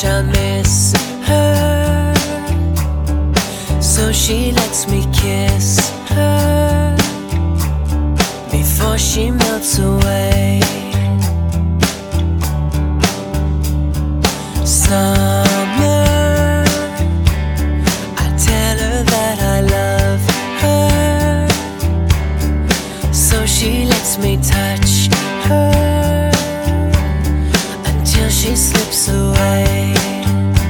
much I miss her. So she lets me kiss her before she melts away. Summer, I tell her that I love her, so she lets me touch her until she slips away.